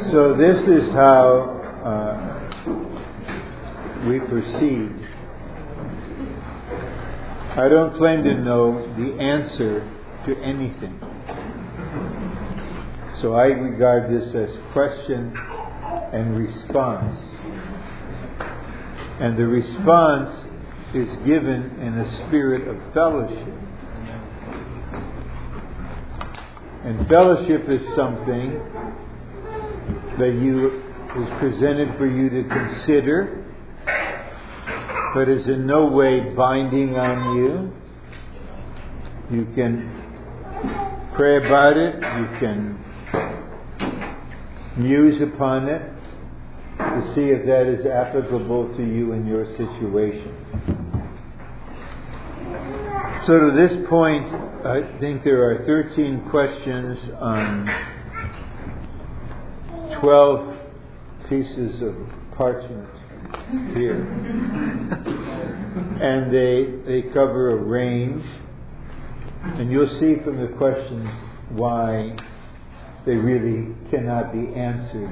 So this is how we proceed. I don't claim to know the answer to anything. So I regard this as question and response. And the response is given in a spirit of fellowship. And fellowship is something that is presented for you to consider, but is in no way binding on you. You can pray about it, you can muse upon it to see if that is applicable to you in your situation. So to this point, I think there are 13 questions on 12 pieces of parchment here. And they cover a range. And you'll see from the questions why they really cannot be answered.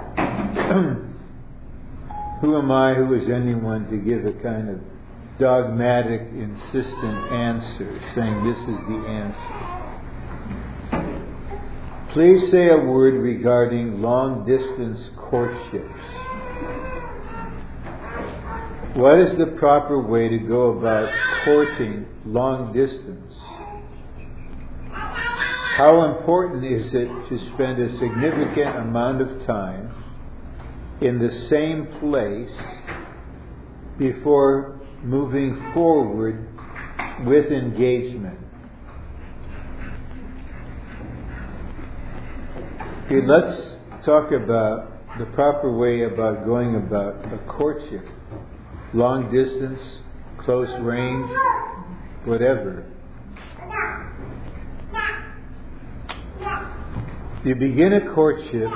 Who am I, who is anyone to give a kind of dogmatic, insistent answer, saying this is the answer? Please say a word regarding long-distance courtships. What is the proper way to go about courting long distance? How important is it to spend a significant amount of time in the same place before moving forward with engagement? Okay, let's talk about the proper way about going about a courtship. Long distance, close range, whatever. You begin a courtship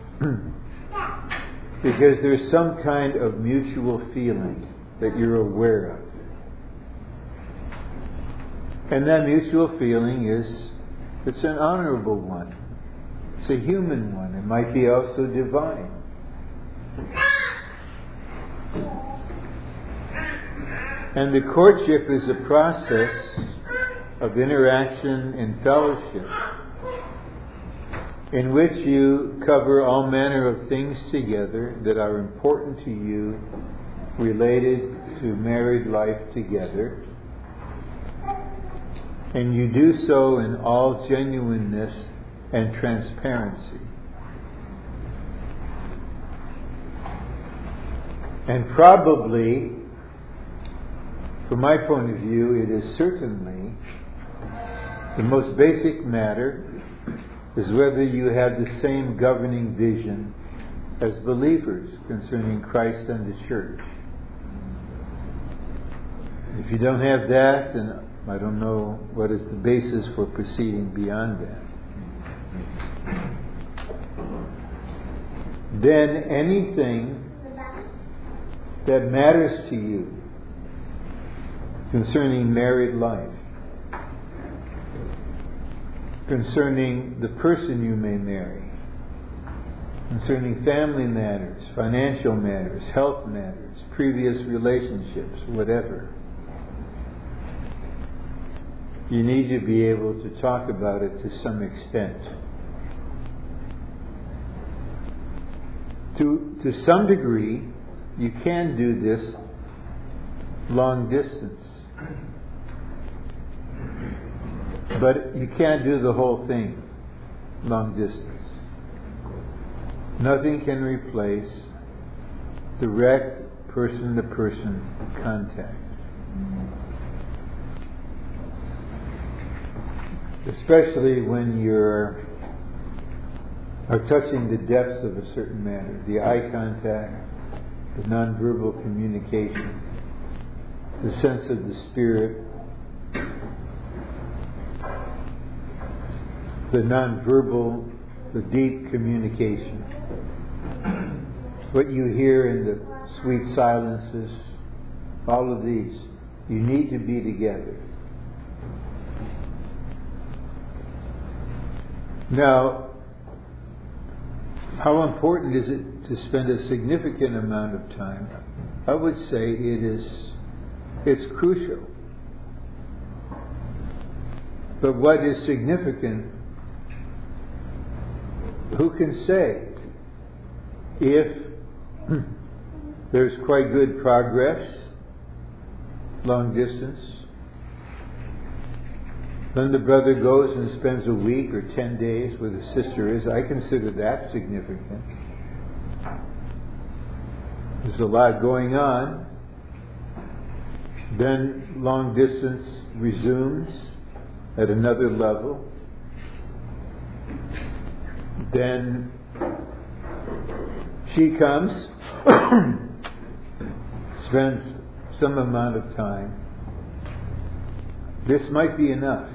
because there's some kind of mutual feeling that you're aware of. And that mutual feeling it's an honorable one. It's a human one. It might be also divine. And the courtship is a process of interaction and fellowship in which you cover all manner of things together that are important to you related to married life together. And you do so in all genuineness and transparency. And probably, from my point of view, it is certainly the most basic matter is whether you have the same governing vision as believers concerning Christ and the church. If you don't have that, then I don't know what is the basis for proceeding beyond that. Then anything that matters to you concerning married life, concerning the person you may marry, concerning family matters, financial matters, health matters, previous relationships, whatever. You need to be able to talk about it to some extent. To some degree, you can do this long distance. But you can't do the whole thing long distance. Nothing can replace direct person-to-person contact. Especially when you're touching the depths of a certain matter. The eye contact, the nonverbal communication, the sense of the spirit, the nonverbal, the deep communication. What you hear in the sweet silences, all of these, you need to be together. Now, How important is it to spend a significant amount of time? I would say it's crucial. But what is significant, who can say? If there's quite good progress, long distance, then the brother goes and spends a week or 10 days where the sister is. I consider that significant. There's a lot going on. Then long distance resumes at another level. Then she comes, spends some amount of time. This might be enough,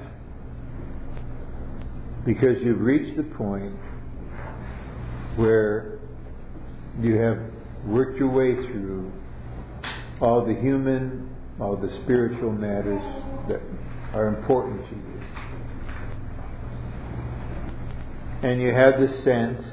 because you've reached the point where you have worked your way through all the human, all the spiritual matters that are important to you. And you have the sense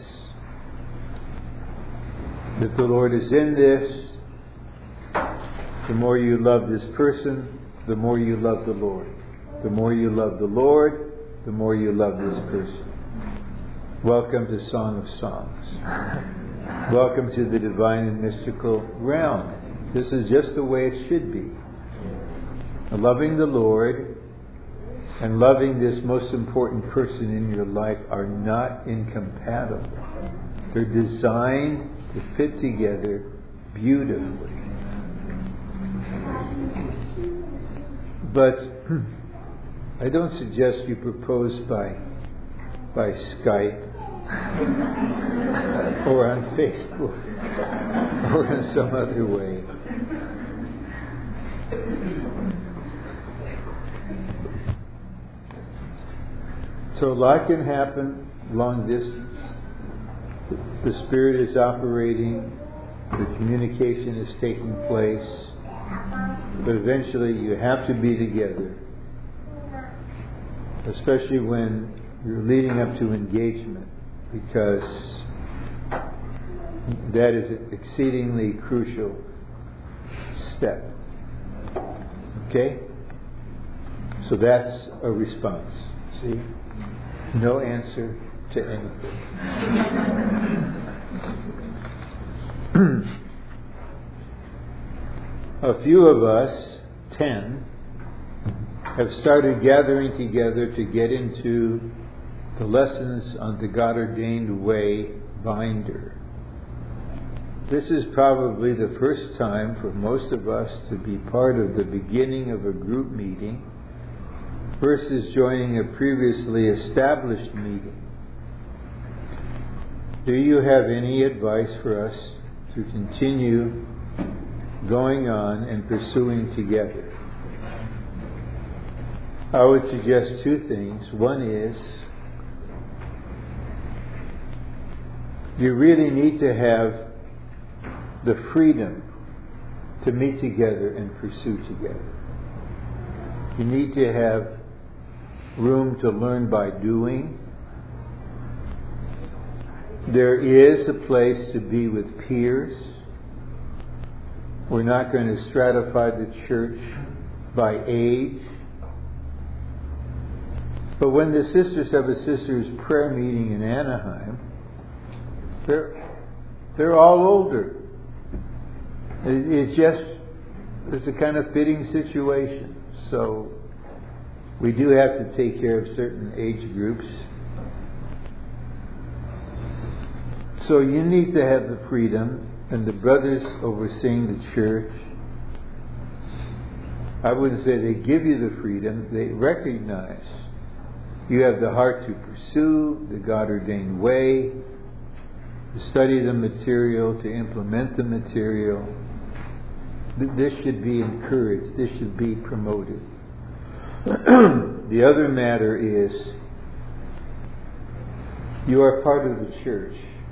that the Lord is in this. The more you love this person, the more you love the Lord. The more you love the Lord, the more you love this person. Welcome to Song of Songs. Welcome to the divine and mystical realm. This is just the way it should be. Loving the Lord and loving this most important person in your life are not incompatible. They're designed to fit together beautifully. But I don't suggest you propose by Skype or on Facebook or in some other way. So a lot can happen long distance. The Spirit is operating, the communication is taking place, but eventually you have to be together, especially when you're leading up to engagement, because that is an exceedingly crucial step. Okay? So that's a response. See? No answer to anything. A few of us, 10, have started gathering together to get into the lessons on the God-ordained way binder. This is probably the first time for most of us to be part of the beginning of a group meeting versus joining a previously established meeting. Do you have any advice for us to continue going on and pursuing together? I would suggest two things. One is, you really need to have the freedom to meet together and pursue together. You need to have room to learn by doing. There is a place to be with peers. We're not going to stratify the church by age. But when the Sisters of a Sisters prayer meeting in Anaheim, they're all older. It's a kind of fitting situation. So we do have to take care of certain age groups. So you need to have the freedom, and the brothers overseeing the church, I wouldn't say they give you the freedom, they recognize you have the heart to pursue the God-ordained way, to study the material, to implement the material. This should be encouraged. This should be promoted. The other matter is, you are part of the church,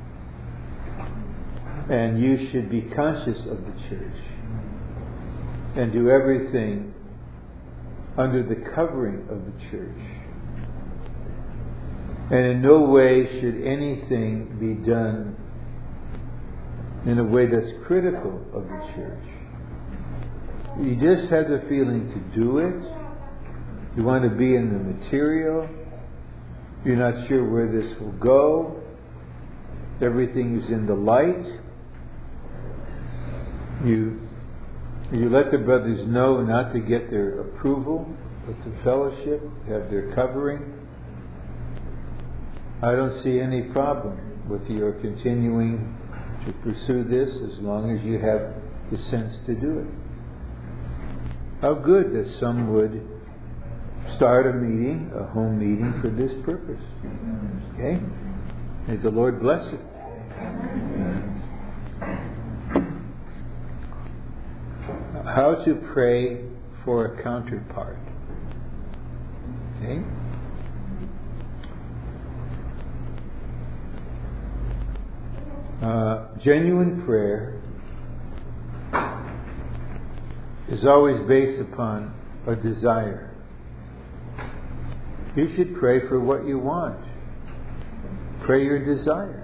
and you should be conscious of the church and do everything under the covering of the church. And in no way should anything be done in a way that's critical of the church. You just have the feeling to do it. You want to be in the material. You're not sure where this will go. Everything is in the light. You let the brothers know not to get their approval, but to fellowship, have their covering. I don't see any problem with your continuing to pursue this as long as you have the sense to do it. How good that some would start a meeting, a home meeting for this purpose. Okay? May the Lord bless it. How to pray for a counterpart. Okay? Genuine prayer is always based upon a desire. You should pray for what you want. Pray your desire.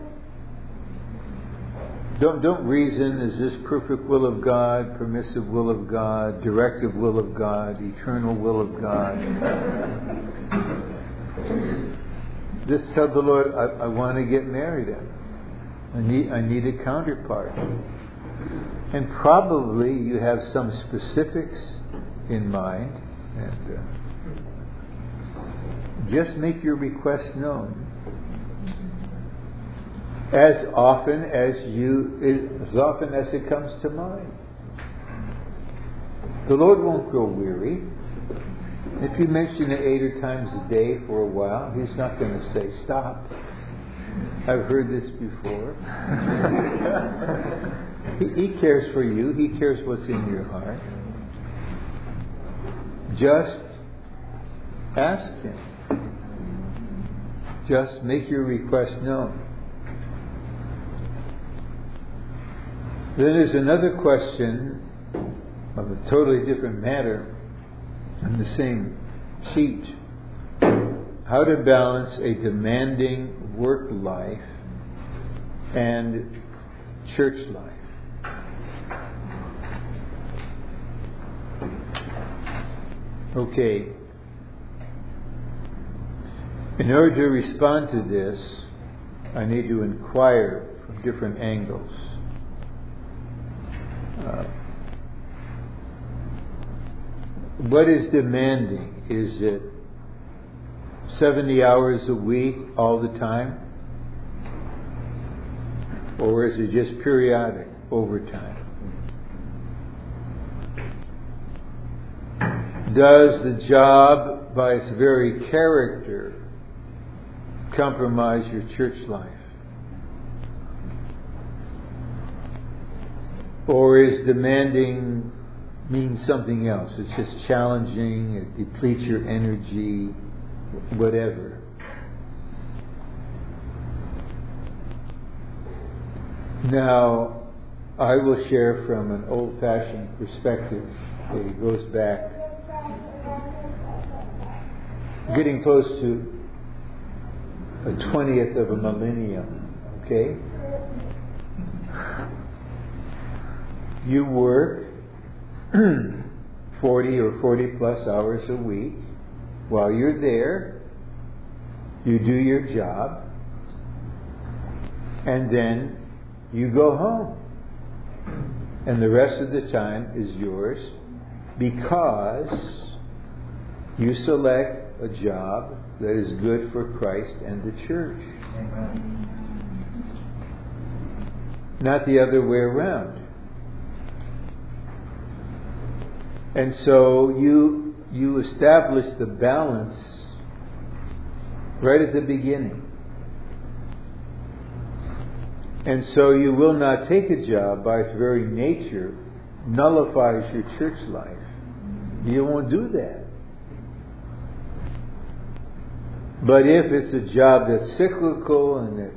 Don't reason, is this perfect will of God, permissive will of God, directive will of God, eternal will of God. Just tell the Lord, I want to get married. I need a counterpart. And probably you have some specifics in mind. And just make your request known. As often as it comes to mind. The Lord won't grow weary. If you mention it 8 times a day for a while, He's not going to say, stop. I've heard this before. He cares for you. He cares what's in your heart. Just ask Him. Just make your request known. Then there's another question of a totally different matter on the same sheet. How to balance a demanding work life and church life. Okay. In order to respond to this, I need to inquire from different angles. What is demanding? Is it 70 hours a week all the time? Or is it just periodic overtime? Does the job, by its very character, compromise your church life? Or is demanding means something else? It's just challenging, it depletes your energy, whatever. Now, I will share from an old-fashioned perspective. It goes back, getting close to a 20th of a millennium. Okay? You work 40 or 40 plus hours a week. While you're there, you do your job, and then you go home. And the rest of the time is yours because you select a job that is good for Christ and the church. Amen. Not the other way around. And so you establish the balance right at the beginning. And so you will not take a job by its very nature nullifies your church life. You won't do that. But if it's a job that's cyclical and that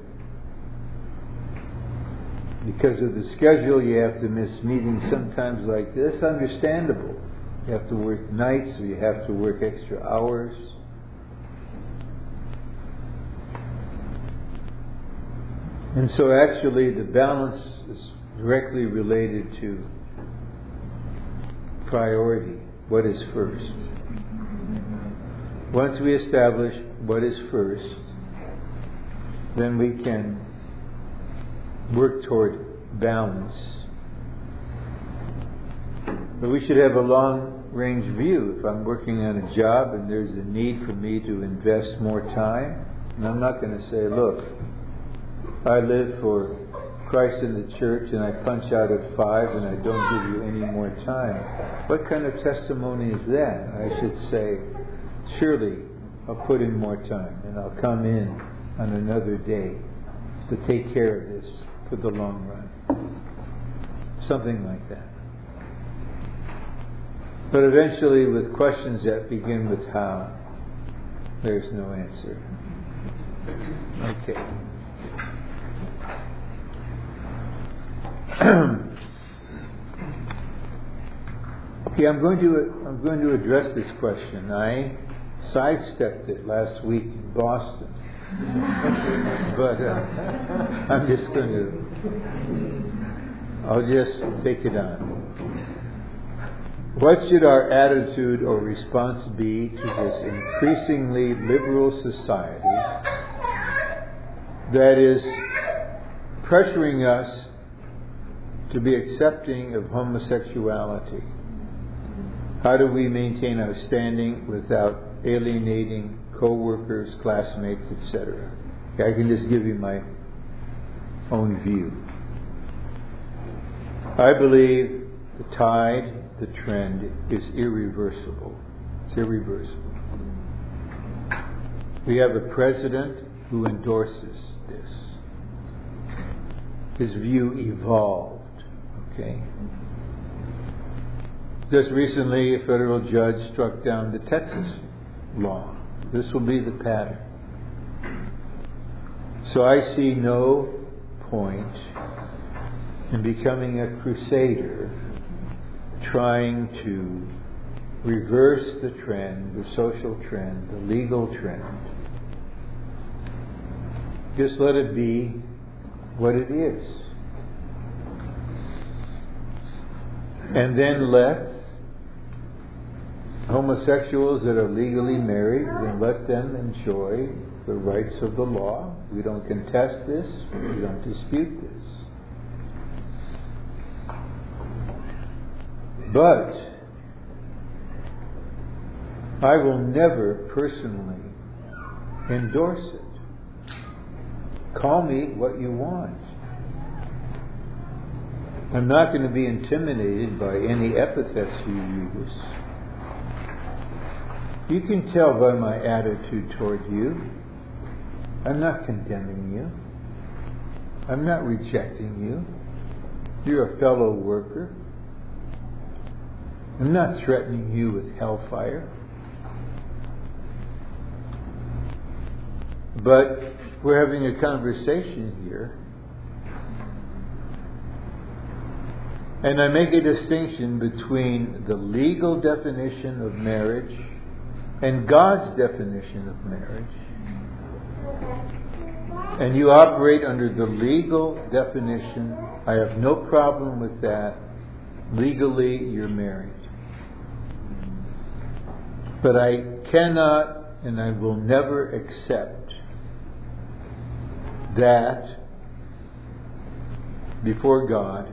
because of the schedule you have to miss meetings sometimes like this, understandable. You have to work nights or you have to work extra hours. And so actually the balance is directly related to priority. What is first? Once we establish what is first, then we can work toward balance. But we should have a long-range view. If I'm working on a job and there's a need for me to invest more time, and I'm not going to say, look, I live for Christ in the church and I punch out at 5 and I don't give you any more time. What kind of testimony is that? I should say, surely I'll put in more time and I'll come in on another day to take care of this for the long run. Something like that. But eventually, with questions that begin with how, there's no answer. Okay. Okay, I'm going to address this question. I sidestepped it last week in Boston, but I'll just take it on. What should our attitude or response be to this increasingly liberal society that is pressuring us to be accepting of homosexuality? How do we maintain our standing without alienating co-workers, classmates, etc.? I can just give you my own view. I believe the tide, the trend is irreversible. It's irreversible. We have a president who endorses this. His view evolved. Okay. Just recently, a federal judge struck down the Texas law. This will be the pattern. So I see no point in becoming a crusader trying to reverse the trend, the social trend, the legal trend. Just let it be what it is. And then let homosexuals that are legally married, then let them enjoy the rights of the law. We don't contest this. We don't dispute this. But I will never personally endorse it. Call me what you want. I'm not going to be intimidated by any epithets you use. You can tell by my attitude toward you. I'm not condemning you. I'm not rejecting you. You're a fellow worker. I'm not threatening you with hellfire. But we're having a conversation here. And I make a distinction between the legal definition of marriage and God's definition of marriage. And you operate under the legal definition. I have no problem with that. Legally, you're married. But I cannot and I will never accept that before God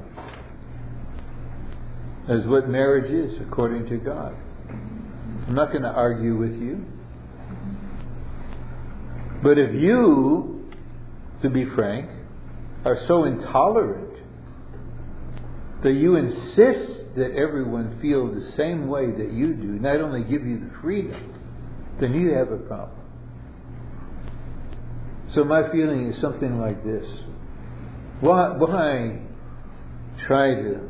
as what marriage is according to God. I'm not going to argue with you. But if you, to be frank, are so intolerant that you insist that everyone feel the same way that you do, not only give you the freedom, then you have a problem. So my feeling is something like this. Why try to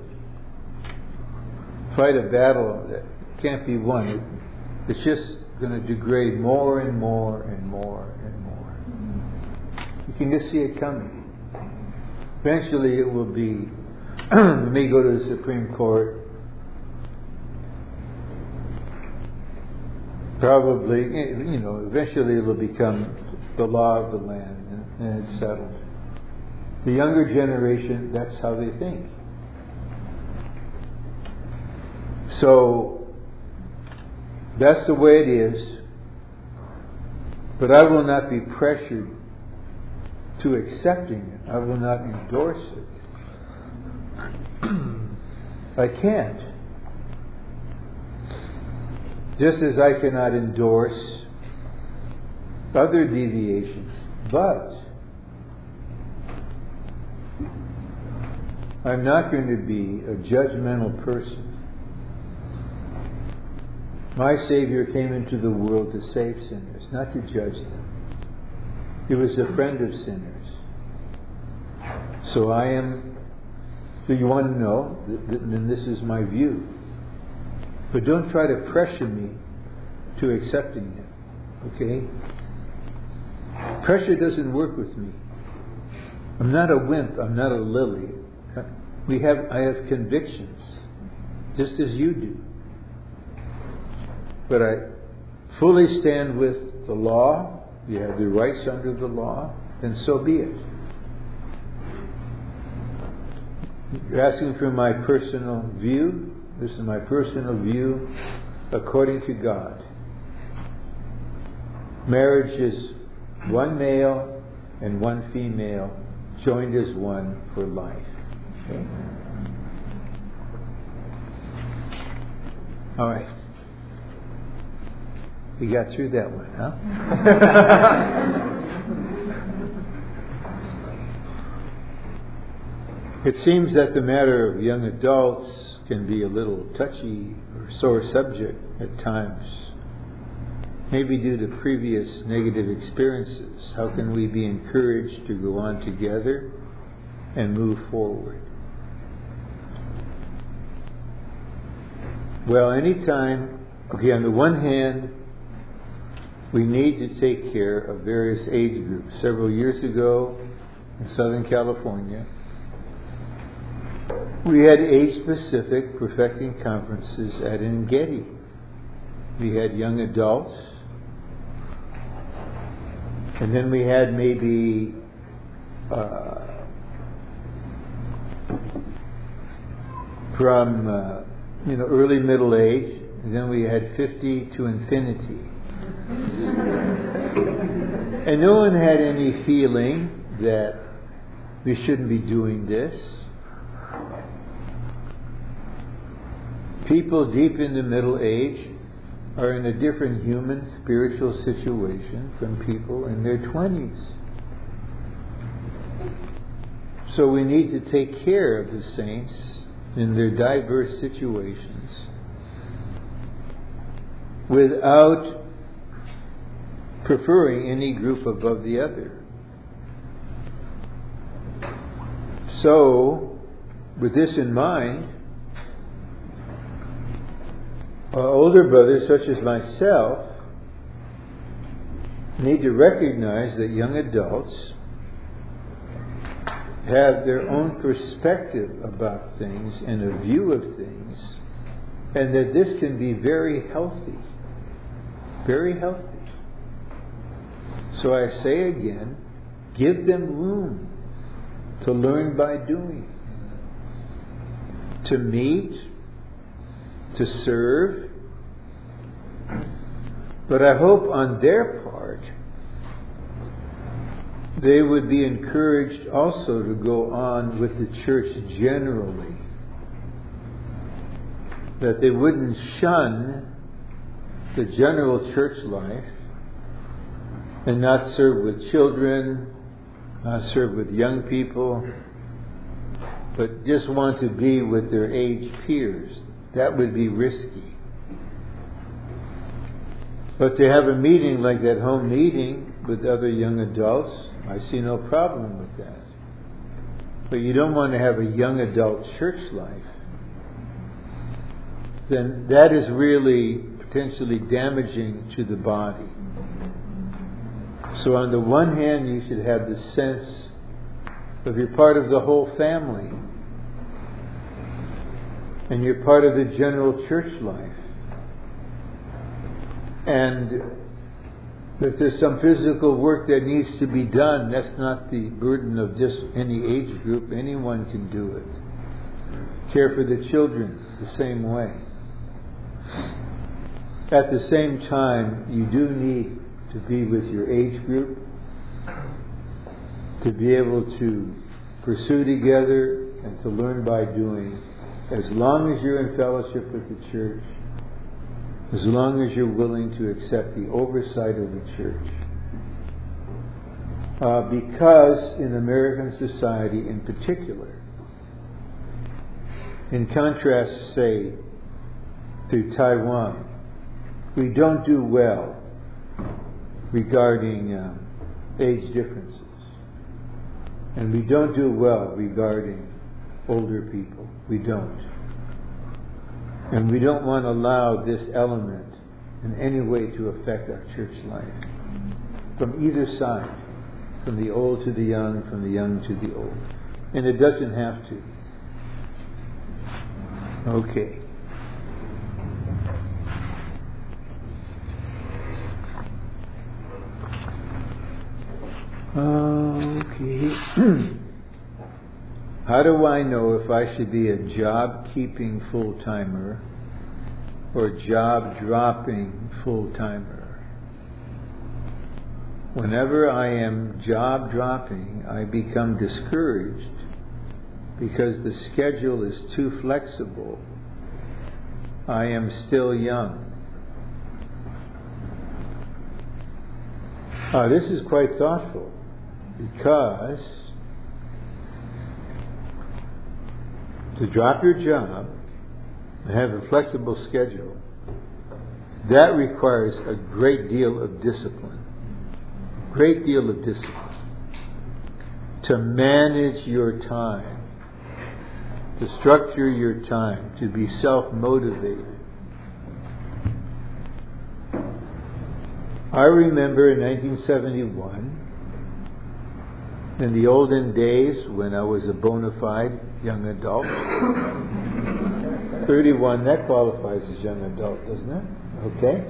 fight a battle that can't be won? It's just going to degrade more and more and more and more. You can just see it coming. Eventually it will be, it may go to the Supreme Court. Probably, eventually it will become the law of the land and it's settled. The younger generation, that's how they think. So, that's the way it is. But I will not be pressured to accepting it. I will not endorse it. I can't. Just as I cannot endorse other deviations. But I'm not going to be a judgmental person. My Savior came into the world to save sinners, not to judge them. He was a friend of sinners. So I am, so you want to know, then this is my view. But don't try to pressure me to accepting Him. Okay? Pressure doesn't work with me. I'm not a wimp. I'm not a lily. I have convictions, just as you do. But I fully stand with the law. You have the rights under the law, and so be it. You're asking for my personal view. This is my personal view according to God. Marriage is one male and one female joined as one for life. Okay? All right. We got through that one, huh? It seems that the matter of young adults can be a little touchy or sore subject at times. Maybe due to previous negative experiences. How can we be encouraged to go on together and move forward? Well, anytime, on the one hand, we need to take care of various age groups. Several years ago in Southern California, we had age-specific perfecting conferences at Engedi. We had young adults, and then we had maybe from early middle age, and then we had 50 to infinity. And no one had any feeling that we shouldn't be doing this. People deep in the middle age are in a different human spiritual situation from people in their 20s. So we need to take care of the saints in their diverse situations without preferring any group above the other. So, with this in mind, older brothers such as myself need to recognize that young adults have their own perspective about things and a view of things, and that this can be very healthy. Very healthy. So I say again, give them room to learn by doing, to meet, to serve. But I hope on their part they would be encouraged also to go on with the church generally. That they wouldn't shun the general church life and not serve with children, not serve with young people, but just want to be with their age peers. That would be risky. But to have a meeting like that home meeting with other young adults, I see no problem with that. But you don't want to have a young adult church life. Then that is really potentially damaging to the body. So on the one hand, you should have the sense of you're part of the whole family. And you're part of the general church life. And If there's some physical work that needs to be done, that's not the burden of just any age group. Anyone can do it. Care for the children the same way. At the same time, you do need to be with your age group, to be able to pursue together and to learn by doing, as long as you're in fellowship with the church, as long as you're willing to accept the oversight of the church. Because in American society in particular, in contrast, say, to Taiwan, we don't do well regarding age differences. And we don't do well regarding older people. We don't. And we don't want to allow this element in any way to affect our church life. From either side. From the old to the young, from the young to the old. And it doesn't have to. Okay. Okay. How do I know if I should be a job-keeping full-timer or job-dropping full-timer? Whenever I am job-dropping, I become discouraged because the schedule is too flexible. I am still young. This is quite thoughtful because to drop your job and have a flexible schedule, that requires a great deal of discipline. Great deal of discipline. To manage your time, to structure your time, to be self-motivated. I remember in 1971, in the olden days when I was a bona fide young adult, 31, that qualifies as young adult, doesn't it? Okay.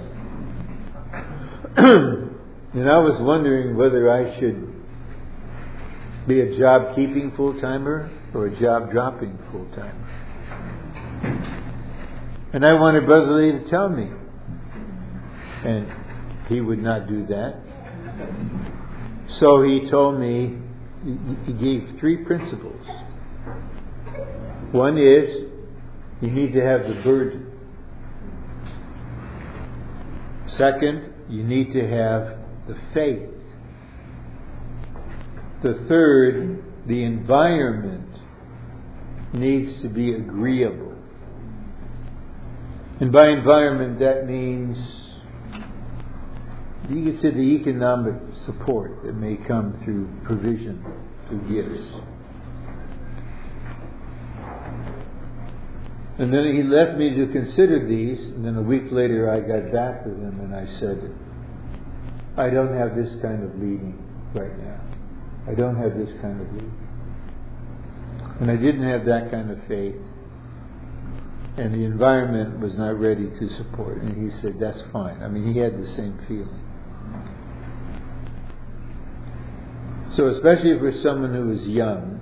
And I was wondering whether I should be a job-keeping full-timer or a job-dropping full-timer. And I wanted Brother Lee to tell me. And he would not do that. So he told me, he gave 3 principles. One is, you need to have the burden. Second, you need to have the faith. The third, the environment needs to be agreeable. And by environment, that means, you could say, the economic support that may come through provision, through gifts. And then he left me to consider these, and then a week later I got back with him and I said, I don't have this kind of leading right now. I don't have this kind of leading. And I didn't have that kind of faith. And the environment was not ready to support. And he said, that's fine. I mean, he had the same feeling. So especially for someone who is young,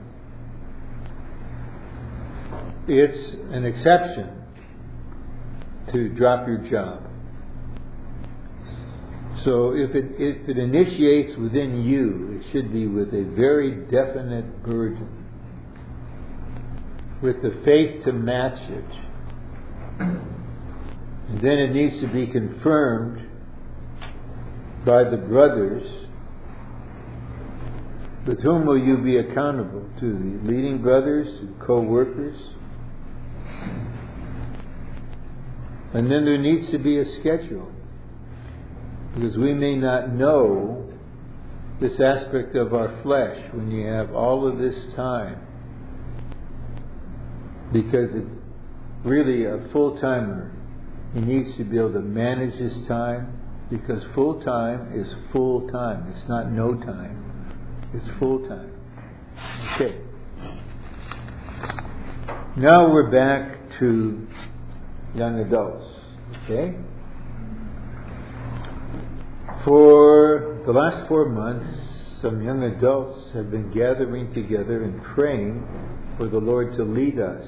it's an exception to drop your job. So if it initiates within you, it should be with a very definite burden, with the faith to match it. And then it needs to be confirmed by the brothers. With whom will you be accountable? To the leading brothers, to co-workers? And then there needs to be a schedule. Because we may not know this aspect of our flesh when you have all of this time. Because it's really a full-timer. He needs to be able to manage his time. Because full-time is full-time. It's not no time. It's full-time. Okay. Now we're back to young adults. Okay? For the last 4 months, some young adults have been gathering together and praying for the Lord to lead us.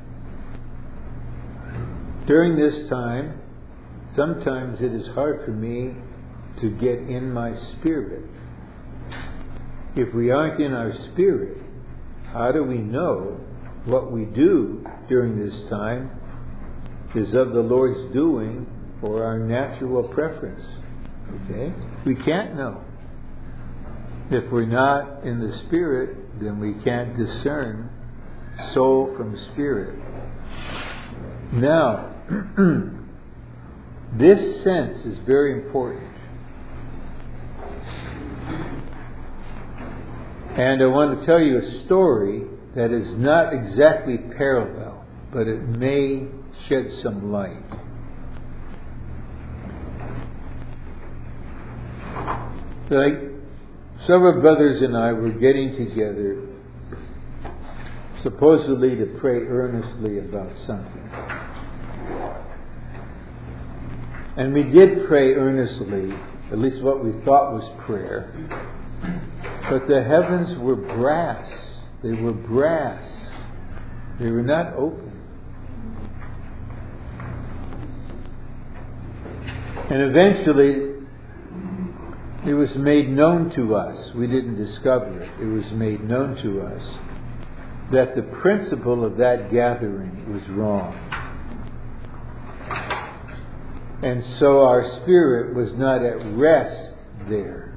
During this time, sometimes it is hard for me to get in my spirit. If we aren't in our spirit, how do we know what we do during this time is of the Lord's doing or our natural preference? Okay? We can't know. If we're not in the Spirit, then we can't discern soul from spirit. Now, this sense is very important. And I want to tell you a story that is not exactly parallel, but it may shed some light. Like, several brothers and I were getting together supposedly to pray earnestly about something. And we did pray earnestly, at least what we thought was prayer. But the heavens were brass. They were brass. They were not open. And eventually, it was made known to us. We didn't discover it. It was made known to us that the principle of that gathering was wrong. And so our spirit was not at rest there.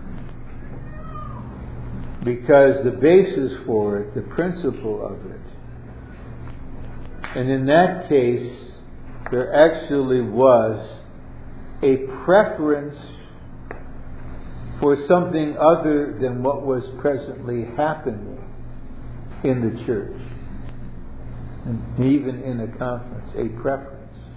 Because the basis for it, the principle of it, and in that case, there actually was a preference for something other than what was presently happening in the church, and even in a conference, a preference.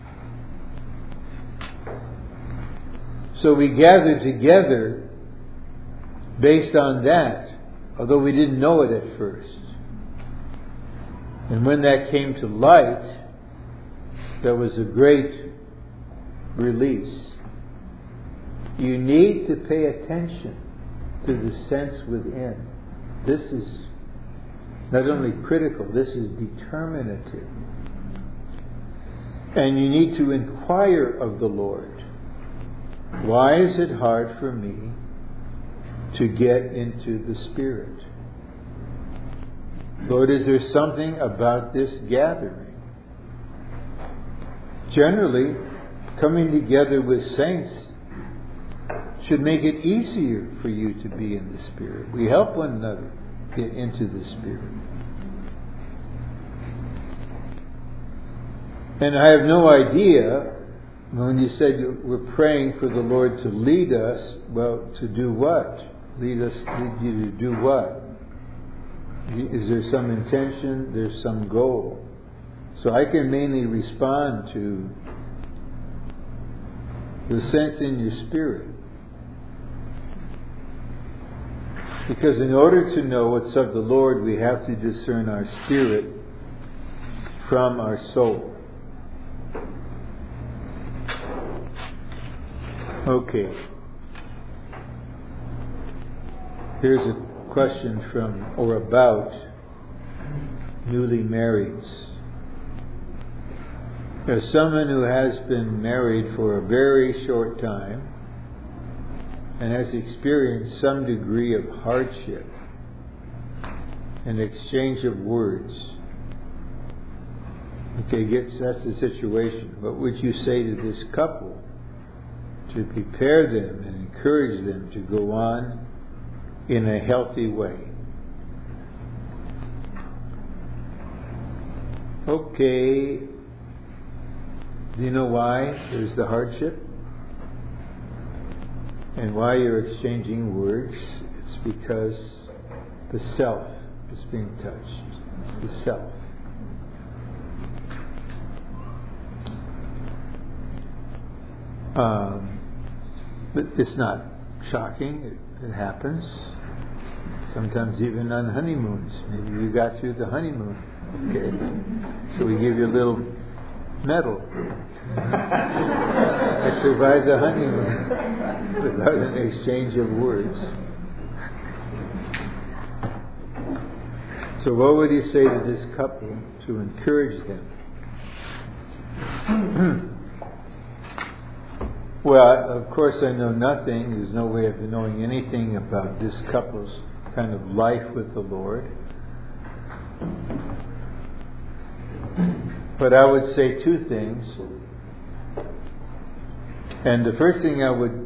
So we gathered together based on that, although we didn't know it at first. And when that came to light, there was a great release. You need to pay attention to the sense within. This is not only critical, this is determinative. And you need to inquire of the Lord. Why is it hard for me to get into the Spirit? Lord, is there something about this gathering? Generally, coming together with saints should make it easier for you to be in the Spirit. We help one another get into the Spirit. And I have no idea, when you said we're praying for the Lord to lead us, well, to do what? Lead you to do what? Is there some intention? There's some goal. So I can mainly respond to the sense in your spirit. Because in order to know what's of the Lord, we have to discern our spirit from our soul. Okay. Here's a question from or about newly marrieds. As someone who has been married for a very short time and has experienced some degree of hardship and exchange of words. Okay, that's the situation. What would you say to this couple to prepare them and encourage them to go on in a healthy way? Okay, do you know why there's the hardship? And why you're exchanging words? It's because the self is being touched. It's the self. But it's not shocking. It happens. Sometimes even on honeymoons. Maybe you got through the honeymoon. Okay. So we give you a little medal. I survived the honeymoon without an exchange of words. So what would you say to this couple to encourage them? Well, of course I know nothing. There's no way of knowing anything about this couple's kind of life with the Lord. But I would say two things. And the first thing I would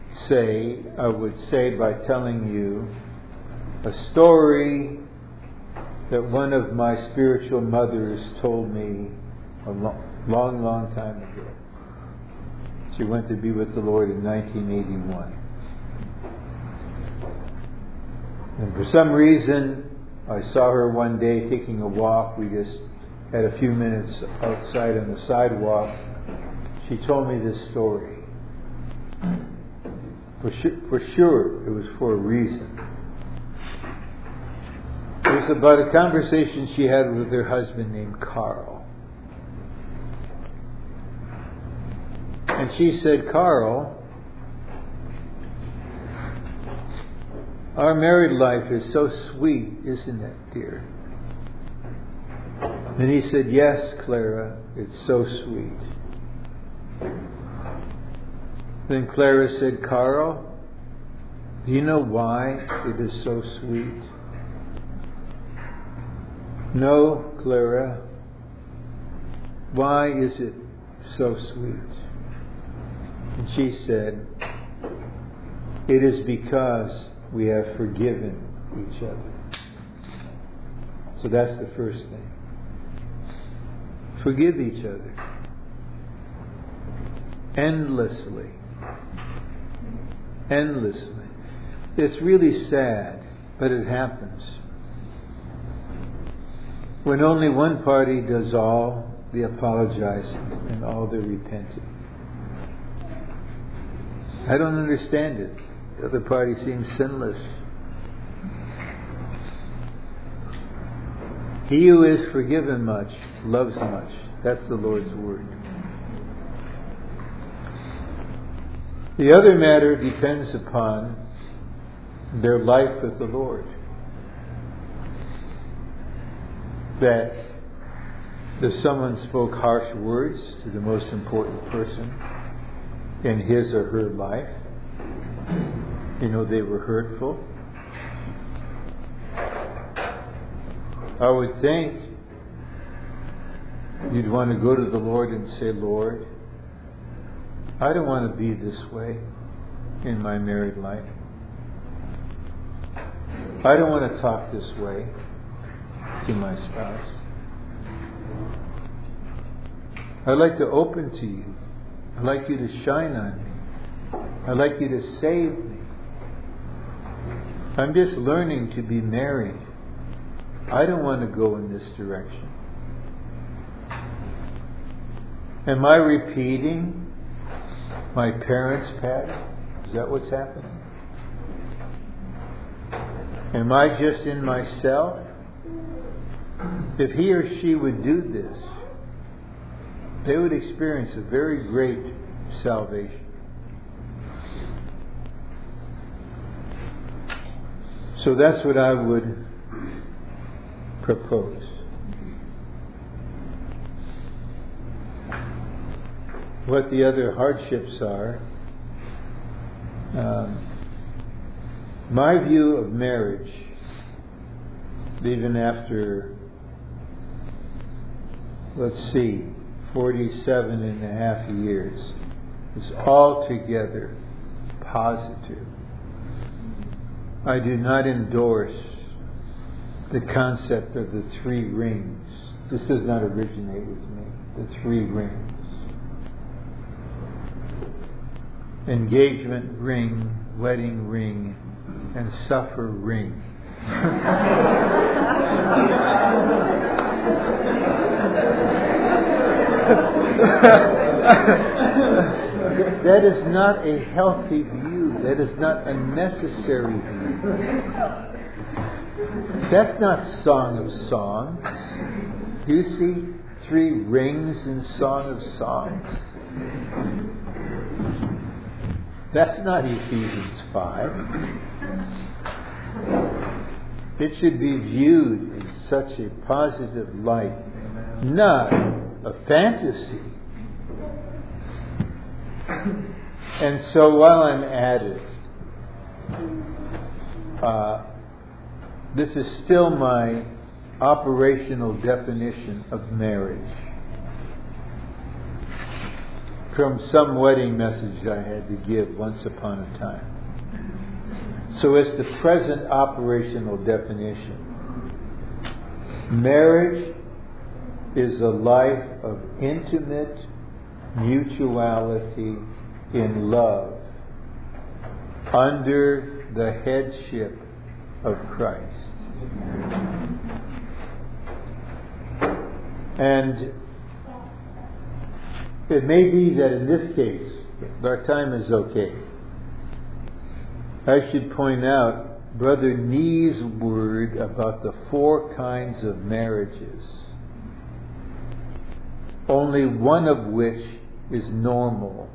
say by telling you a story that one of my spiritual mothers told me a long time ago. She went to be with the Lord in 1981. And for some reason, I saw her one day taking a walk. We just had a few minutes outside on the sidewalk. She told me this story. For sure, it was for a reason. It was about a conversation she had with her husband named Carl. And she said, Carl, our married life is so sweet, isn't it, dear? And he said, yes, Clara, it's so sweet. Then Clara said, Carl, do you know why it is so sweet? No, Clara. Why is it so sweet? And she said, it is because we have forgiven each other. So that's the first thing. Forgive each other. Endlessly. Endlessly. It's really sad, but it happens. When only one party does all the apologizing and all the repenting. I don't understand it. The other party seems sinless. He who is forgiven much loves much. That's the Lord's word. The other matter depends upon their life with the Lord. That if someone spoke harsh words to the most important person in his or her life, they were hurtful, I would think you'd want to go to the Lord and say, Lord, I don't want to be this way in my married life. I don't want to talk this way to my spouse. I'd like to open to you. I'd like you to shine on me. I'd like you to save me. I'm just learning to be married. I don't want to go in this direction. Am I repeating my parents' pattern? Is that what's happening? Am I just in myself? If he or she would do this, they would experience a very great salvation. So that's what I would propose. What the other hardships are, my view of marriage, even after, 47 and a half years, is altogether positive. I do not endorse the concept of the 3 rings. This does not originate with me. The 3 rings. Engagement ring, wedding ring, and suffer ring. That is not a healthy view. That is not a necessary view. That's not Song of Song. You see, 3 rings in Song of Songs. That's not Ephesians 5. It should be viewed in such a positive light, not a fantasy. And so while I'm at it, this is still my operational definition of marriage from some wedding message I had to give once upon a time. So it's the present operational definition. Marriage is a life of intimate mutuality in love under the headship of Christ. And it may be that in this case, our time is okay. I should point out Brother Nee's word about the 4 kinds of marriages, only one of which is normal.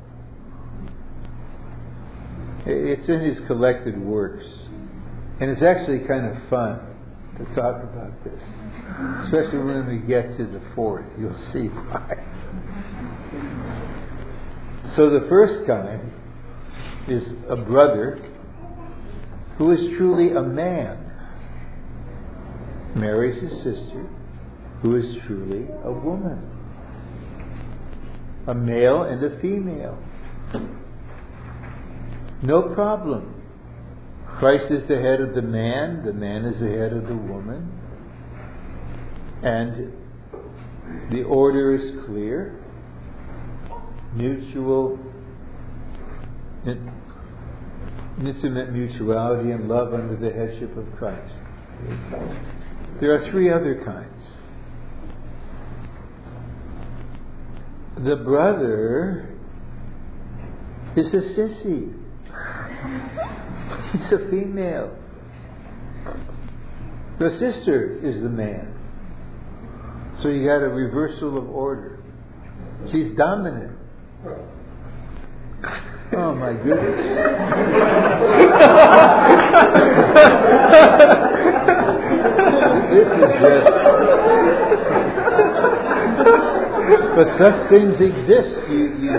It's in his collected works. And it's actually kind of fun to talk about this. Especially when we get to the 4th. You'll see why. So the first kind is a brother who is truly a man marries his sister who is truly a woman. A male and a female. No problem. Christ is the head of the man is the head of the woman. And the order is clear. Mutual, intimate mutuality and love under the headship of Christ. There are 3 other kinds. The brother is a sissy. It's a female. The sister is the man. So you got a reversal of order. She's dominant. Oh my goodness. This is just... But such things exist. You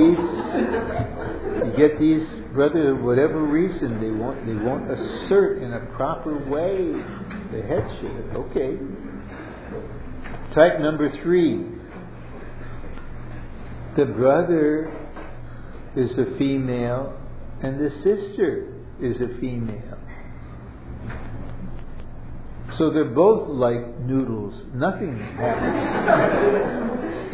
get these, brother, whatever reason they won't assert in a proper way the headship. Okay. Type number 3. The brother is a female and the sister is a female. So they're both like noodles. Nothing happens.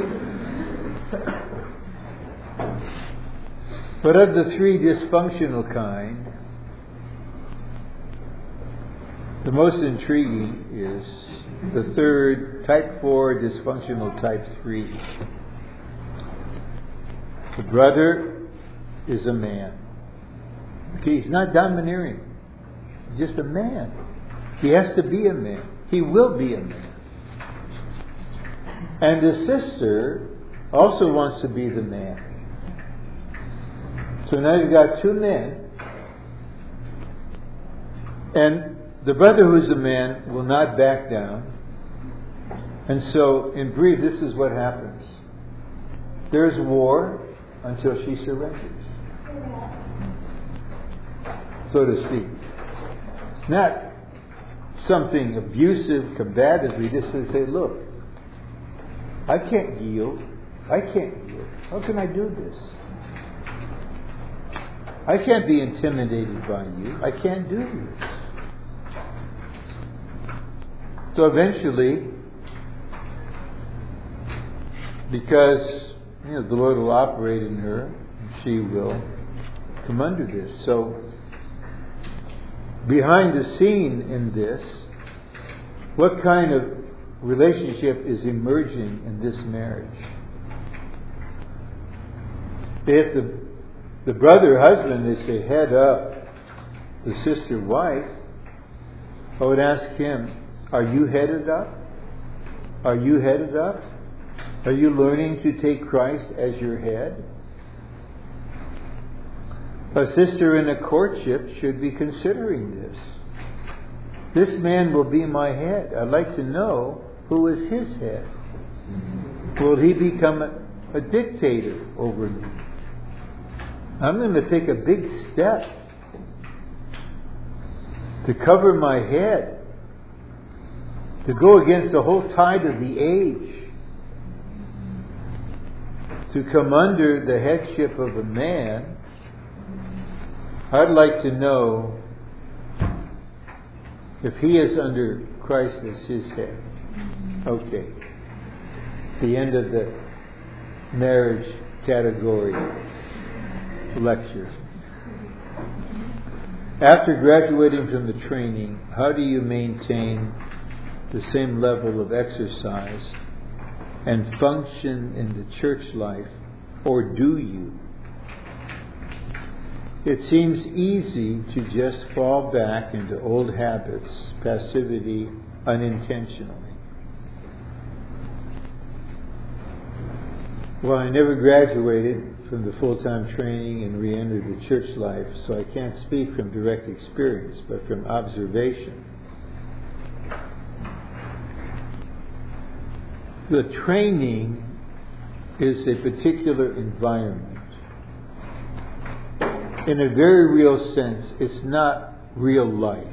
But of the 3 dysfunctional kind, the most intriguing is the 3rd, type 4, dysfunctional type 3. The brother is a man. Okay, he's not domineering. He's just a man. He has to be a man. He will be a man. And the sister also wants to be the man. So now you've got 2 men. And the brother who's a man will not back down. And so, in brief, this is what happens. There's war until she surrenders, so to speak. Not something abusive, combative. We just say, look, I can't yield. How can I do this? I can't be intimidated by you. I can't do this. So eventually, because the Lord will operate in her, she will come under this. So behind the scene in this, what kind of relationship is emerging in this marriage? If the brother husband is to head up the sister wife, I would ask him, are you headed up? Are you headed up? Are you learning to take Christ as your head? A sister in a courtship should be considering this. This man will be my head. I'd like to know who is his head. Will he become a dictator over me? I'm going to take a big step to cover my head, to go against the whole tide of the age, to come under the headship of a man. I'd like to know if he is under Christ as his head. Okay. The end of the marriage category lecture. After graduating from the training, how do you maintain the same level of exercise and function in the church life, or do you? It seems easy to just fall back into old habits, passivity, unintentionally. Well, I never graduated from the full-time training and re-entered the church life, so I can't speak from direct experience, but from observation. The training is a particular environment. In a very real sense, it's not real life.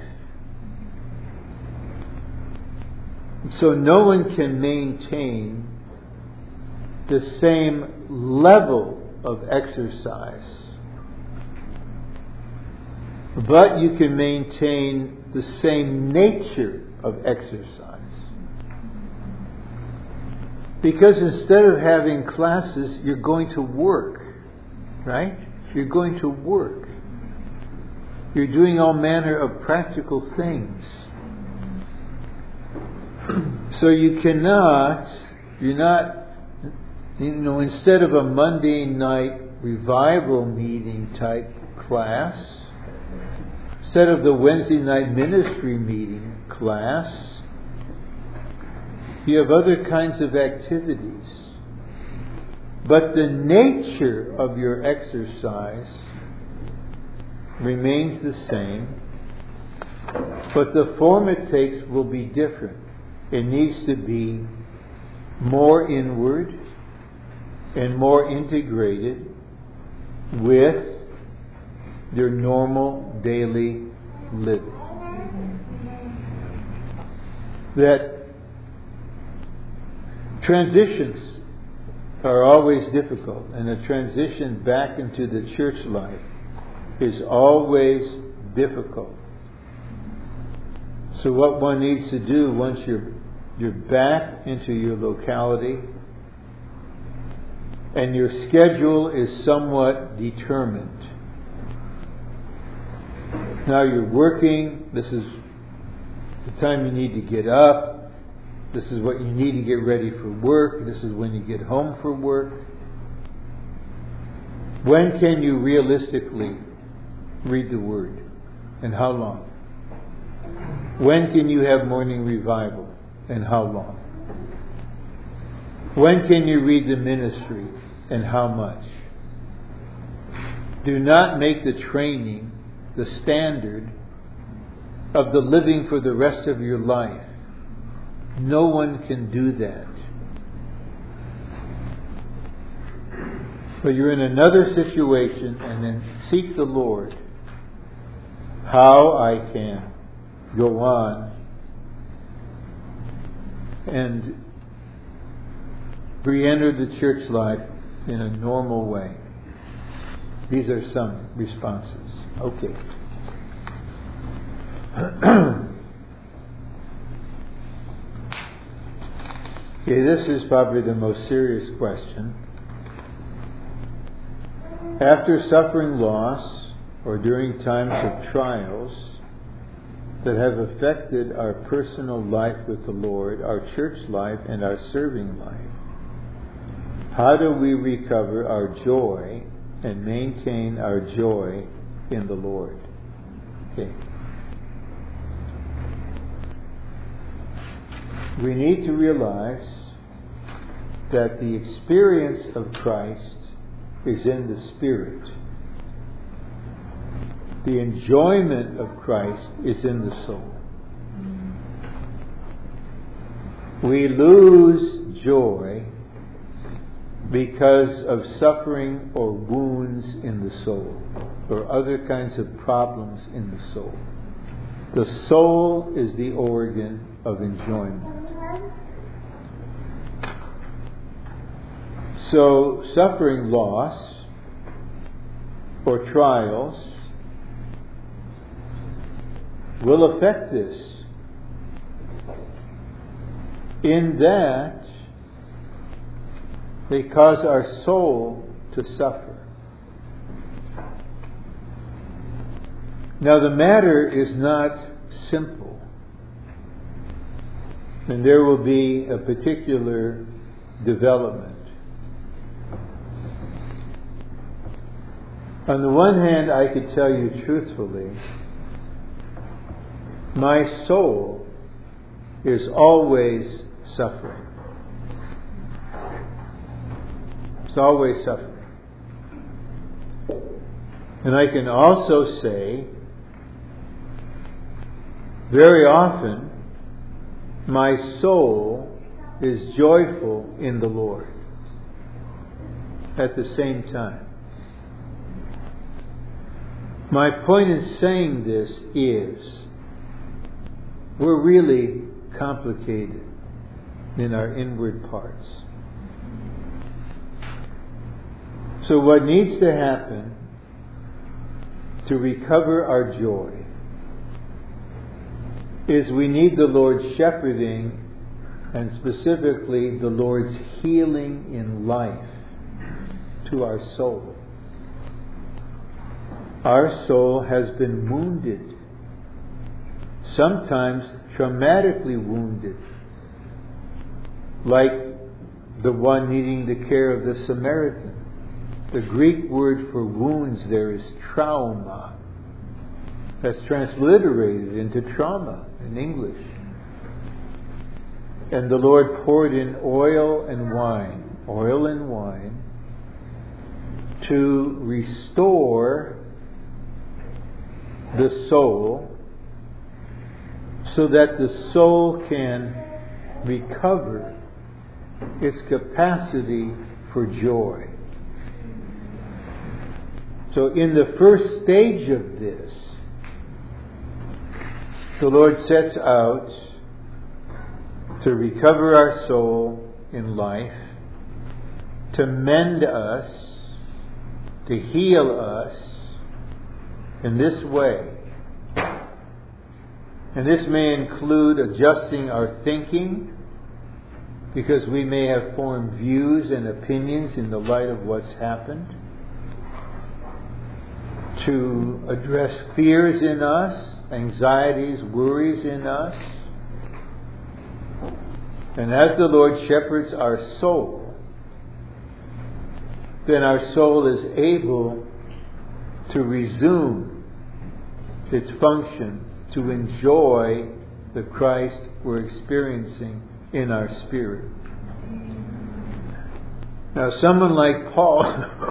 So no one can maintain the same level of exercise, but you can maintain the same nature of exercise. Because instead of having classes, you're going to work, right? You're going to work. You're doing all manner of practical things. So you're not, instead of a Monday night revival meeting type class, instead of the Wednesday night ministry meeting class, you have other kinds of activities. But the nature of your exercise remains the same, but the form it takes will be different. It needs to be more inward and more integrated with your normal daily living. That transitions are always difficult, and a transition back into the church life is always difficult. So what one needs to do once you're back into your locality and your schedule is somewhat determined. Now you're working, this is the time you need to get up, this is what you need to get ready for work, this is when you get home for work. When can you realistically read the Word? And how long? When can you have morning revival? And how long? When can you read the ministry? And how much? Do not make the training the standard of the living for the rest of your life. No one can do that. But you're in another situation, and then seek the Lord. How I can go on and re-enter the church life in a normal way. These are some responses. Okay. Okay, this is probably the most serious question. After suffering loss or during times of trials that have affected our personal life with the Lord, our church life, and our serving life, how do we recover our joy and maintain our joy in the Lord? Okay. We need to realize that the experience of Christ is in the Spirit. The enjoyment of Christ is in the soul. We lose joy because of suffering or wounds in the soul, or other kinds of problems in the soul. The soul is the organ of enjoyment. So, suffering loss or trials will affect this, in that they cause our soul to suffer. Now, the matter is not simple, and there will be a particular development. On the one hand, I could tell you truthfully, my soul is always suffering. It's always suffering. And I can also say, very often, my soul is joyful in the Lord at the same time. My point in saying this is, we're really complicated in our inward parts. So what needs to happen to recover our joy is we need the Lord's shepherding, and specifically the Lord's healing in life to our soul. Our soul has been wounded, sometimes traumatically wounded, like the one needing the care of the Samaritan. The Greek word for wounds there is trauma. That's transliterated into trauma in English. And the Lord poured in oil and wine, to restore the soul, so that the soul can recover its capacity for joy. So in the first stage of this, the Lord sets out to recover our soul in life, to mend us, to heal us in this way. And this may include adjusting our thinking, because we may have formed views and opinions in the light of what's happened, to address fears in us, anxieties, worries in us. And as the Lord shepherds our soul, then our soul is able to resume its function, to enjoy the Christ we're experiencing in our spirit. Now, someone like Paul,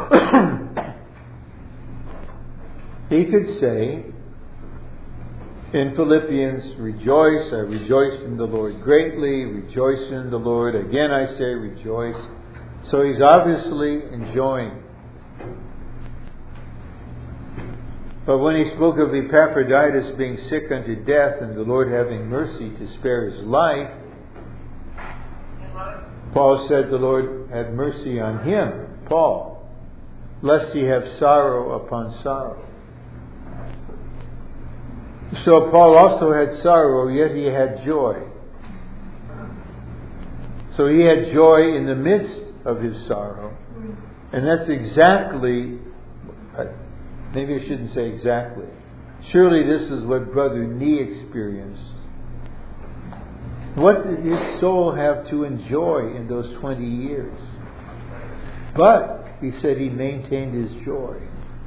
he could say in Philippians, rejoice, I rejoiced in the Lord greatly, rejoice in the Lord, again I say rejoice. So he's obviously enjoying. But when he spoke of Epaphroditus being sick unto death and the Lord having mercy to spare his life, Paul said the Lord had mercy on him, Paul, lest he have sorrow upon sorrow. So Paul also had sorrow, yet he had joy. So he had joy in the midst of his sorrow. And that's exactly, maybe I shouldn't say exactly. Surely this is what Brother Nee experienced. What did his soul have to enjoy in those 20 years? But he said he maintained his joy.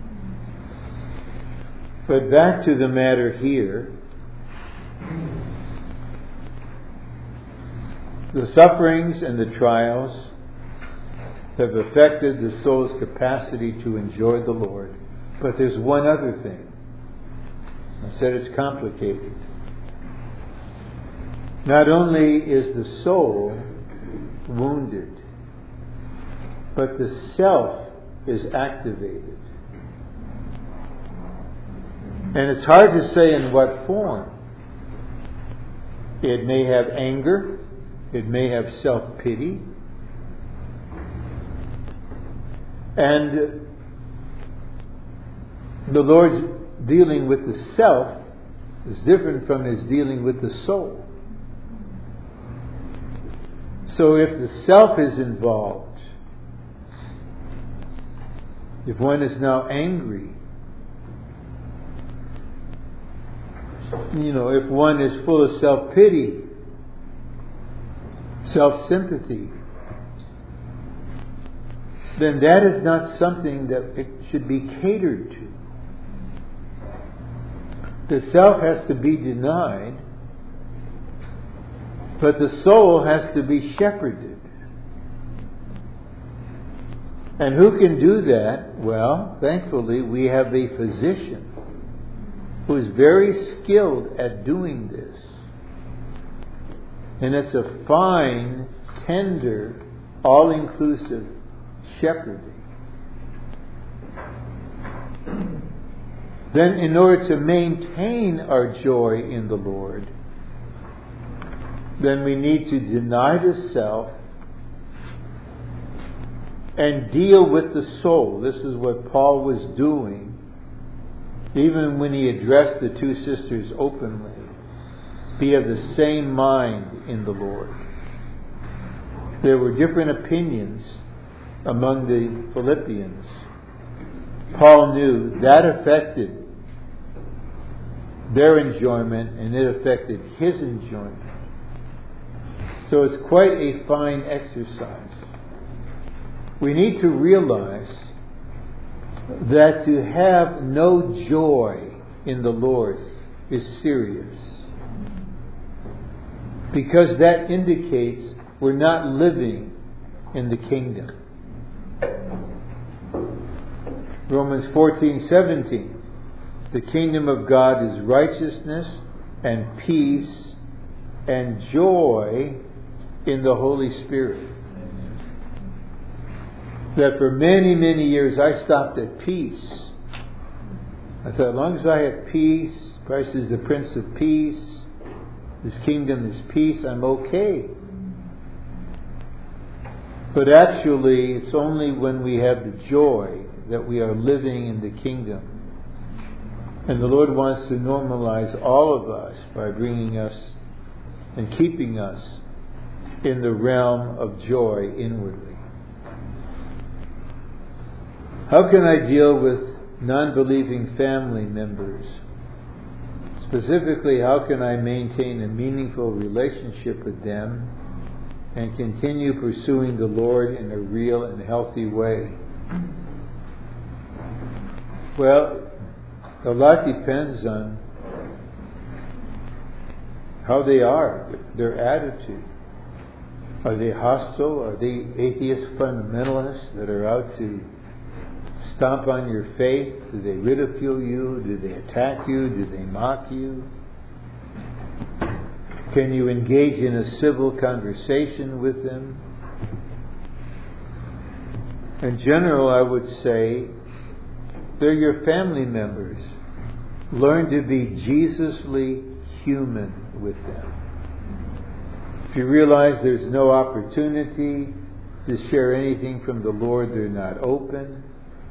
But back to the matter here. The sufferings and the trials have affected the soul's capacity to enjoy the Lord. But there's one other thing. I said it's complicated. Not only is the soul wounded, but the self is activated. And it's hard to say in what form. It may have anger. It may have self-pity. And the Lord's dealing with the self is different from His dealing with the soul. So if the self is involved, if one is now angry, if one is full of self-pity, self-sympathy, then that is not something that it should be catered to. The self has to be denied, but the soul has to be shepherded. And who can do that? Well, thankfully, we have a physician who is very skilled at doing this. And it's a fine, tender, all-inclusive shepherding. Then in order to maintain our joy in the Lord, then we need to deny the self and deal with the soul. This is what Paul was doing, even when he addressed the two sisters openly. Be of the same mind in the Lord. There were different opinions among the Philippians. Paul knew that affected their enjoyment, and it affected his enjoyment. So it's quite a fine exercise. We need to realize that to have no joy in the Lord is serious, because that indicates we're not living in the kingdom. Romans 14:17. The kingdom of God is righteousness and peace and joy in the Holy Spirit. That for many, many years I stopped at peace. I thought, as long as I have peace, Christ is the Prince of Peace, His kingdom is peace, I'm okay. But actually, it's only when we have the joy that we are living in the kingdom. And the Lord wants to normalize all of us by bringing us and keeping us in the realm of joy inwardly. How can I deal with non-believing family members? Specifically, how can I maintain a meaningful relationship with them and continue pursuing the Lord in a real and healthy way? Well, a lot depends on how they are, their attitude. Are they hostile? Are they atheist fundamentalists that are out to stomp on your faith? Do they ridicule you? Do they attack you? Do they mock you? Can you engage in a civil conversation with them? In general, I would say they're your family members. Learn to be Jesusly human with them. If you realize there's no opportunity to share anything from the Lord, they're not open,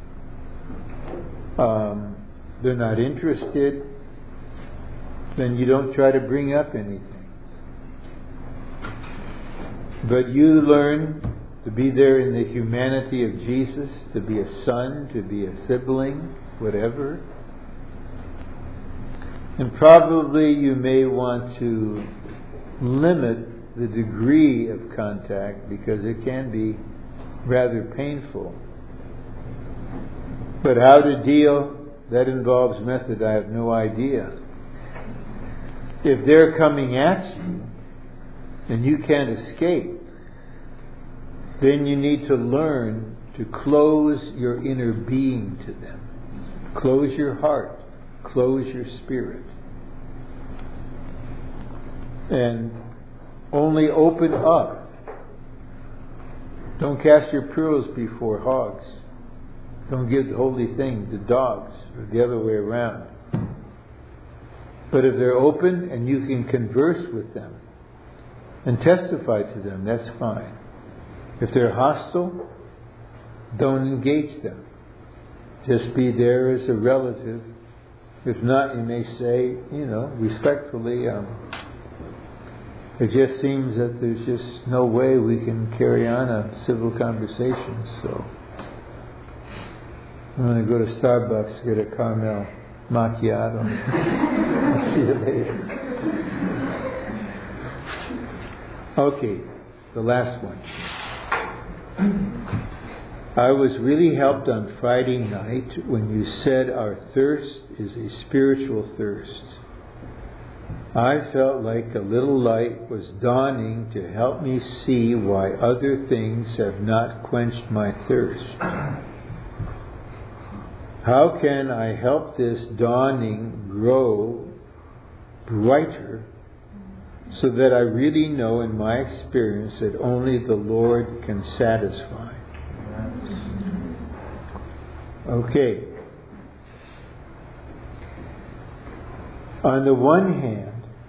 they're not interested, then you don't try to bring up anything. But you learn to be there in the humanity of Jesus, to be a son, to be a sibling, whatever. And probably you may want to limit the degree of contact because it can be rather painful. But how to deal, that involves method I have no idea. If they're coming at you and you can't escape, then you need to learn to close your inner being to them. Close your heart. Close your spirit. And only open up. Don't cast your pearls before hogs. Don't give the holy thing to dogs, or the other way around. But if they're open and you can converse with them and testify to them, that's fine. If they're hostile, don't engage them. Just be there as a relative. If not, you may say, respectfully, it just seems that there's just no way we can carry on a civil conversation, so I'm going to go to Starbucks, get a caramel macchiato. I'll see you later. Okay, the last one. I was really helped on Friday night when you said our thirst is a spiritual thirst. I felt like a little light was dawning to help me see why other things have not quenched my thirst. How can I help this dawning grow brighter so that I really know in my experience that only the Lord can satisfy? Okay. On the one hand,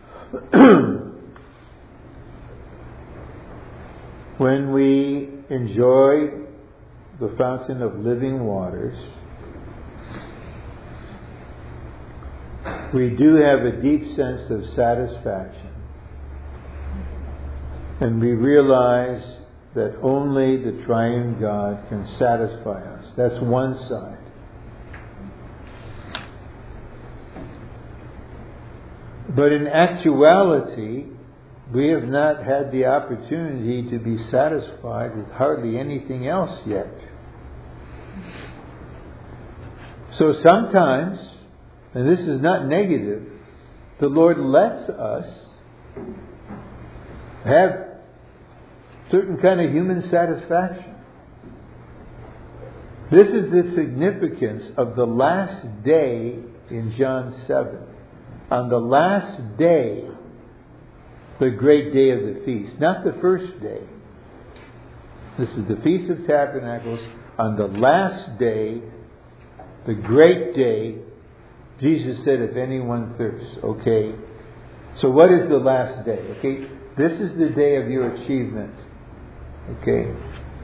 when we enjoy the fountain of living waters, we do have a deep sense of satisfaction. And we realize that only the Triune God can satisfy us. That's one side. But in actuality, we have not had the opportunity to be satisfied with hardly anything else yet. So sometimes, and this is not negative, the Lord lets us have certain kind of human satisfaction. This is the significance of the last day in John 7. On the last day, the great day of the feast, not the first day. This is the Feast of Tabernacles. On the last day, the great day, Jesus said, if anyone thirsts, okay. So what is the last day? Okay, this is the day of your achievement. Okay.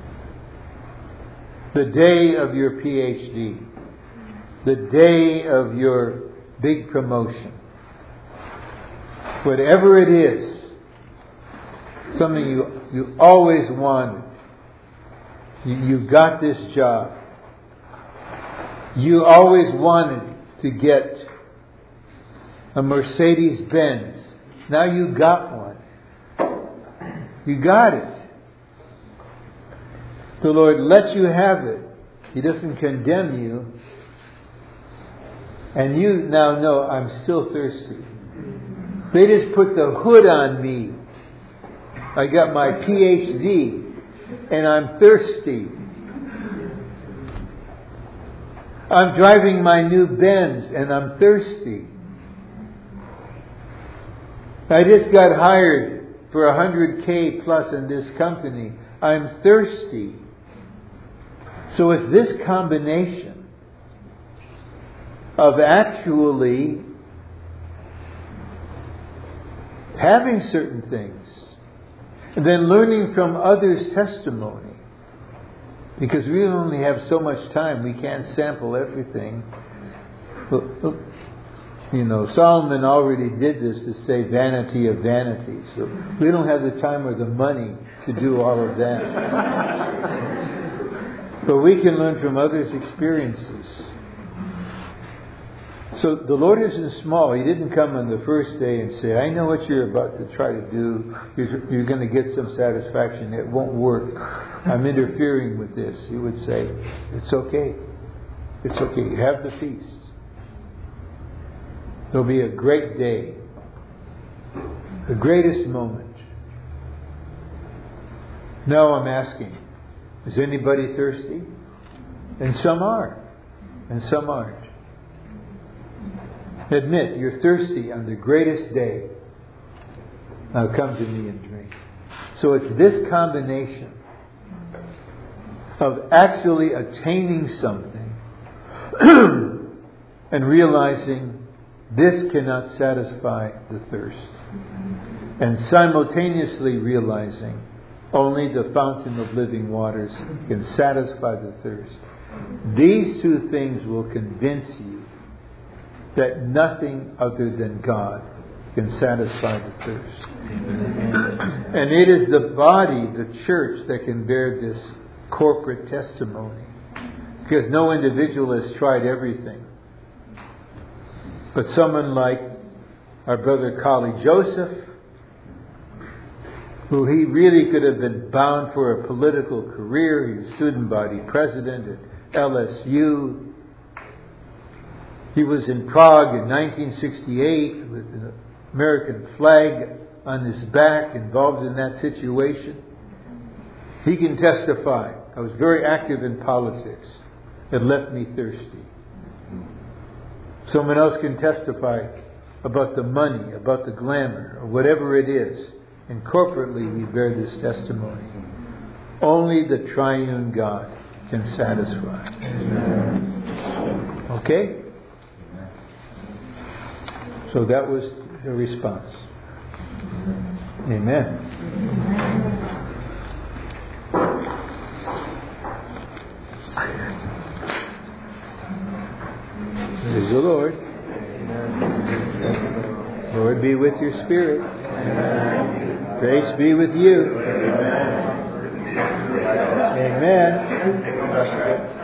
The day of your PhD. The day of your big promotion. Whatever it is, something you always wanted. You got this job. You always wanted to get a Mercedes-Benz. Now you got one. You got it. The Lord lets you have it. He doesn't condemn you. And you now know I'm still thirsty. They just put the hood on me. I got my PhD and I'm thirsty. I'm driving my new Benz and I'm thirsty. I just got hired for $100K plus in this company. I'm thirsty. So it's this combination of actually having certain things and then learning from others' testimony. Because we only have so much time, we can't sample everything. Solomon already did this to say vanity of vanities. So we don't have the time or the money to do all of that. But we can learn from others' experiences. So the Lord isn't small. He didn't come on the first day and say, I know what you're about to try to do. You're going to get some satisfaction. It won't work. I'm interfering with this. He would say, it's okay. It's okay. Have the feast. There'll be a great day. The greatest moment. Now I'm asking, Is anybody thirsty? And some are. And some aren't. Admit you're thirsty on the greatest day. Now come to me and drink. So it's this combination of actually attaining something and realizing this cannot satisfy the thirst. And simultaneously realizing only the fountain of living waters can satisfy the thirst. These two things will convince you that nothing other than God can satisfy the thirst. And it is the body, the church, that can bear this corporate testimony. Because no individual has tried everything. But someone like our brother Kali Joseph, who he really could have been bound for a political career. He was student body president at LSU. He was in Prague in 1968 with an American flag on his back, involved in that situation. He can testify. I was very active in politics. It left me thirsty. Someone else can testify about the money, about the glamour, or whatever it is. And corporately we bear this testimony. Only the triune God can satisfy. Okay? So that was the response. Amen. Praise the Lord. Lord be with your spirit. Grace be with you. Amen.